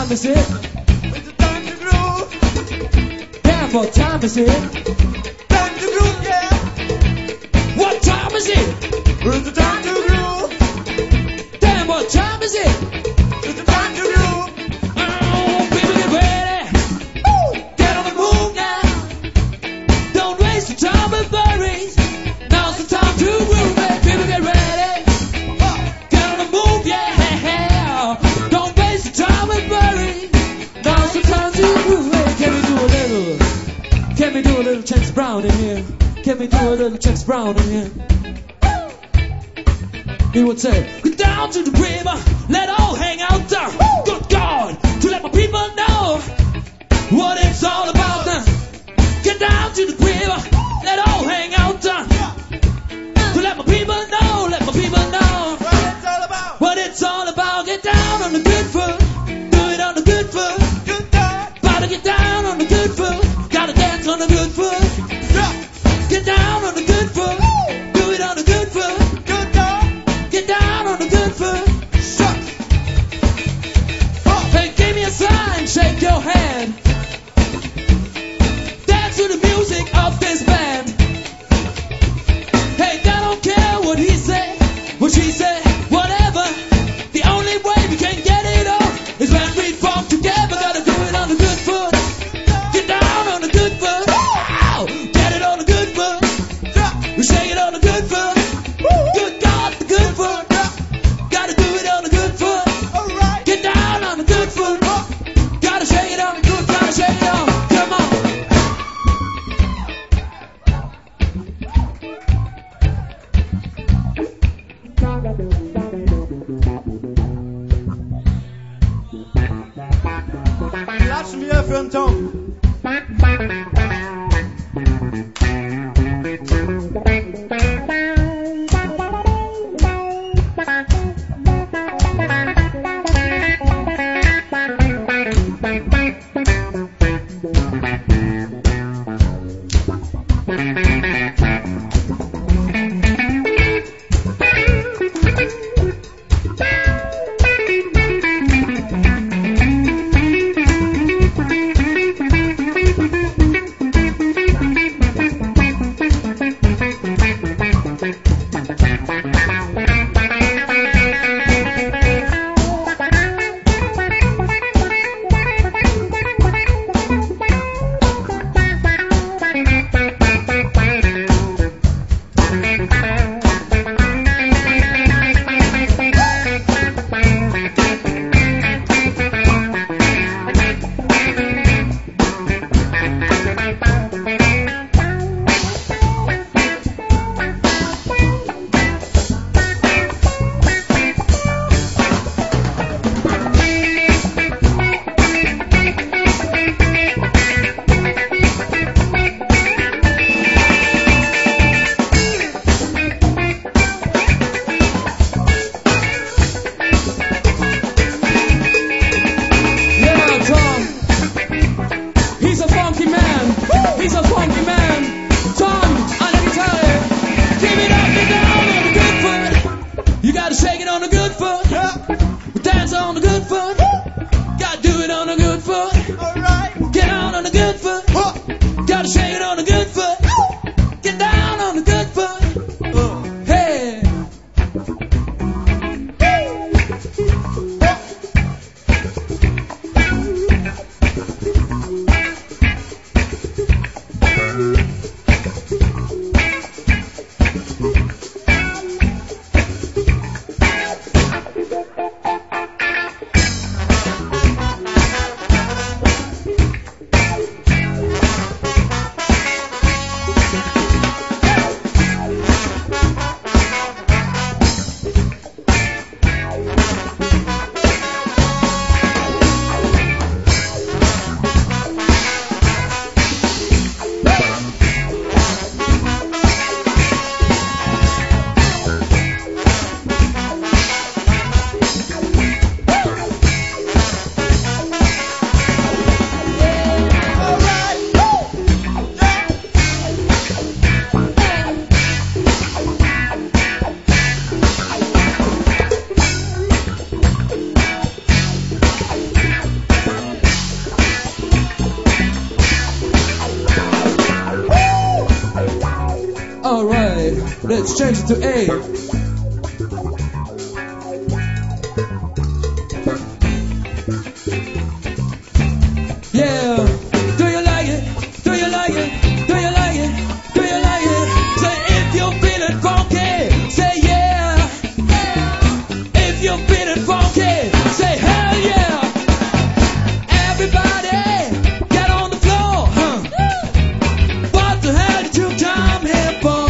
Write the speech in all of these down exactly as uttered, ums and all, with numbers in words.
time is it? It's the time to groove. Damn, what time is it? Time to groove, yeah. What time is it? It's the time to groove. Damn, what time is it? It's the time to groove. Oh, people get ready. Woo! Get on the move now. Don't waste your time with worries. Now's the time to groove. Hey, people get ready. Get on the move, yeah. Don't waste your time with worries. Now's the time to groove. Hey, can we do a little? Can we do a little James Brown in here? Can we do a little James Brown in here? He would say, get down to the river, let all hang out there. Good God, to let my people know what it's all about now. Get down to the river, let all hang out there. To let my people know, let my people know What it's all about. what it's all about. Get down on the good foot, do it on the good foot. Good time. Gotta get down on the good foot, gotta dance on the good foot. Yeah. Get down on the good foot, do it on the good foot. Good time. Get down on the good foot. Shucks. Hey, give me a sign, shake your hand. Dance to the music of this band. Hey, I don't care what he say, what she say, whatever. The only way we can get it on is when we form together. Gotta do it on the good foot. Get down on the good foot. Ow! Get it on the good foot. We shake it on the good foot. Good God, the good foot. Gotta do it on the good foot. All right. Get down on the good foot. Gotta shake it on the good, gotta shake it on. Come on. Klatsch mir für den Tom. Let's change it to A. Yeah. Do you like it? Do you like it? Do you like it? Do you like it? Say if you're feeling funky, say yeah. If you're feeling funky, say hell yeah. Everybody get on the floor, huh? What the hell did you come here for?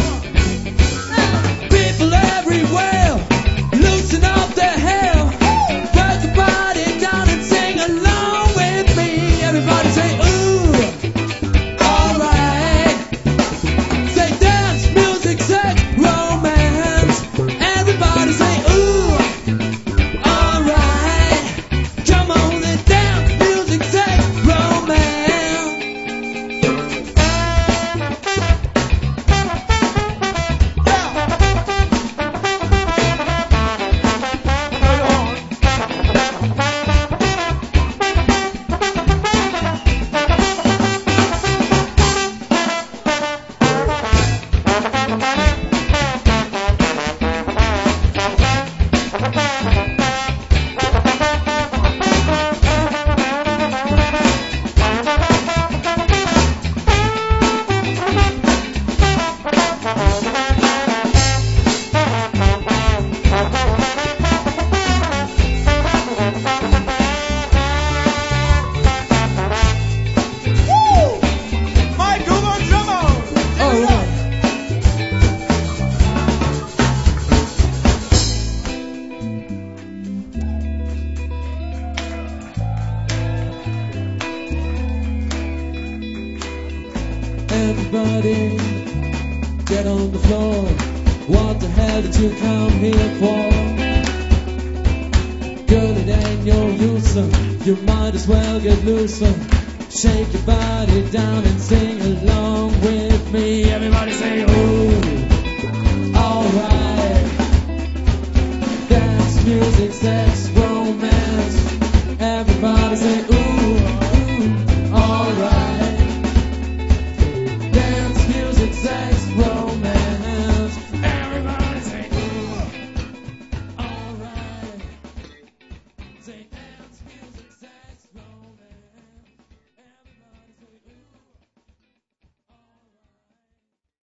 People everywhere, loosen up their hair. Put the body down and sing along with me. Everybody say ooh, alright. Say dance, music, sex, romance. Everybody say ooh, alright. Come on and dance, music, sex, romance. Michael Van Drummer. Alright. Everybody get on the floor. What the hell did you come here for? Girl, it ain't no use. You might as well get loose. Shake your body down and sing along with me. Everybody say ooh, alright. Dance, music, sex, romance. Everybody say ooh, ooh, alright. Dance, music, sex, romance. Everybody say ooh, alright. Say